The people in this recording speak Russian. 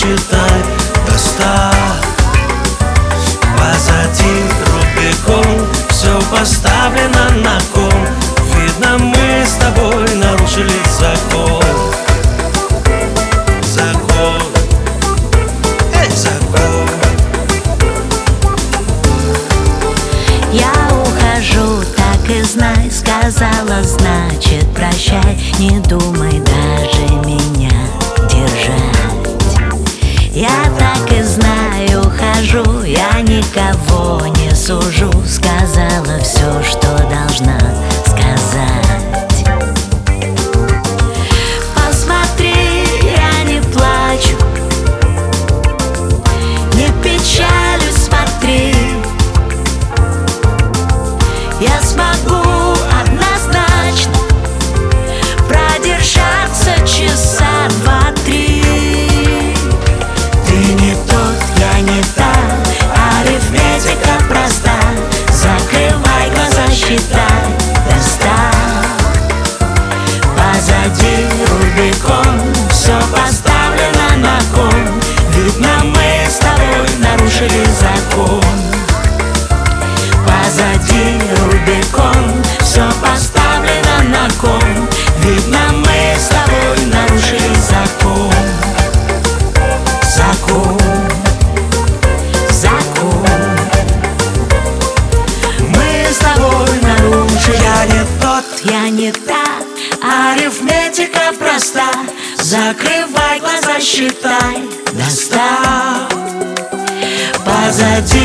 считай до 100. Позади Рубикон, все поставлено на кон. Видно, мы с тобой нарушили закон. Закон, эй, закон. Я ухожу, так и знай, сказала, значит прощай. Не думай даже меня держать. Я так и знаю, ухожу, я никого не сужу. Сказала все, что должна сказать. Посмотри, я не плачу, не печалюсь, смотри. Я смогу однозначно продержаться часа 2-3. Ты не тот, я не та, арифметика проста. Закрывай глаза, считай до 100. Позади Рубикон, все поставлено на кон. Видно, мы с тобой нарушили закон. Позади Рубикон, все поставлено на кон. Видно, мы с тобой нарушили закон. Закон, закон. Мы с тобой нарушили. Я не тот, Я не та, арифметика проста. Закрывай глаза, считай до 100. позади